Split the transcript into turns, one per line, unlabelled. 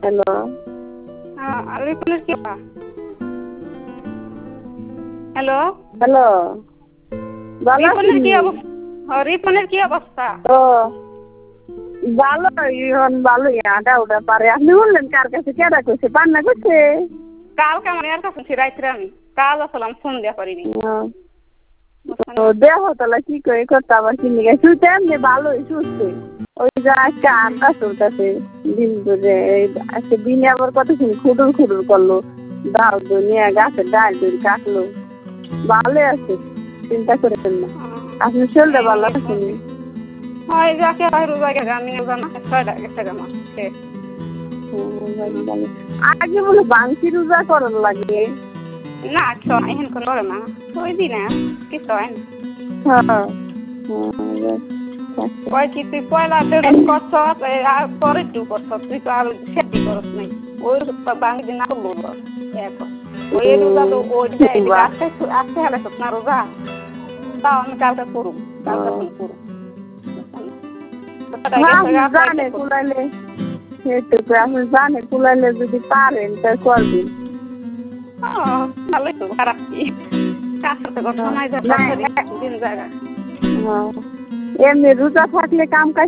Hello.
রিপনের কি hello
hello, ভালো
রিপনের কি
আছেন?
অবস্থা? রিপনের কি অবস্থা?
ও ভালো, এখন ভালোই আটা ওটা পারে। আপনি বললেন কার কাছে কেডা করছে, পান্না করছে?
কালকে আমার এর কাছে রাইতে আমি কাল আসলাম ফোন দেওয়া করিনি।
ও দেহ তাহলে কি করে করতে আবার কিনে গেছে শুতে এমনি ভালোই সুস্থ। ওই যে একটা আটা চলতেছে দিন ধরে, আজকে দিনে আবার কতক্ষণ খুডুর খুডুর করলো, দাও নিয়ে গাছের ডাল ডুল কাটলো। ভালো আছে, চিন্তা করেন না। আপনি চলতে ভালো আছেন?
হয় যাকে হয় রোজা গেছে, আমি রোজা না ছয়টা গেছে আমার
আগে বলে বাংশি রোজা করার লাগে।
না এখন করে করে না ওই দিন কিছু হয় না। কয় কি তুই পয়লা করছ আর পরে একটু করছ, তুই তো আর সেটি করস নাই ওই বাঙি দিন না করবো ওই রোজা তো ওই আজকে আজকে হেলে না রোজা, তাও আমি কালকে করুম, কালকে করুম
জানে কুলাইলে সেটুকু আপনি জানে কুলাইলে যদি পারেন তাই করবেন।
ভালোই তো, খারাপ কি কাজ করতে করতে সময় দিন জায়গা।
এমনি রোজা থাকলে কাম কাজ